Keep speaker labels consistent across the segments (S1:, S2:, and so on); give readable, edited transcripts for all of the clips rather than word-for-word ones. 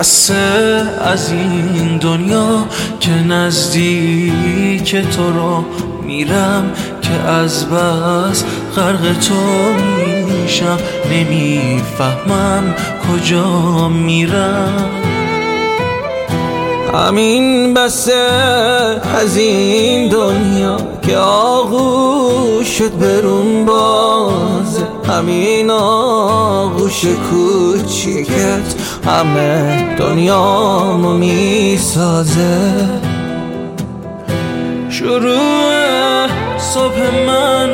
S1: بسه از این دنیا که نزدیک تو رو میرم، که از بس غرق تو میشم، نمیفهمم کجا میرم. همین بسه از این دنیا که آغوش شد برون باز، همین آغوش کوچیکت همه دنیامو میسازه. شروع صبح من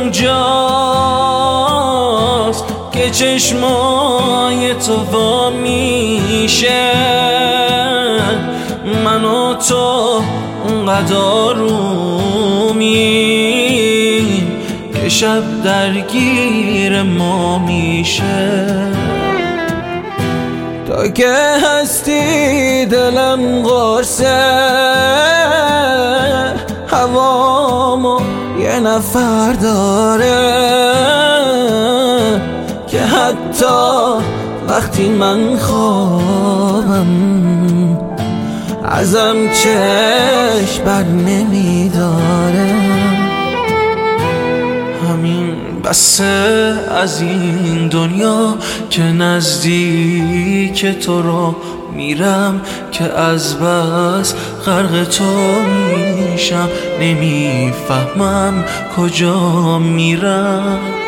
S1: اونجاست که چشمای تو وا میشه، من و تو اونقدر آرومیم که شب درگیر ما میشه. تا که هستی دلم قرصه، هوامو یه نفر داره که حتی وقتی من خوابم ازم چشم بر نمیداره. همین بسه از این دنیا که نزدیک تو رو میرم، که از بس غرق تو میشم، نمیفهمم کجا میرم.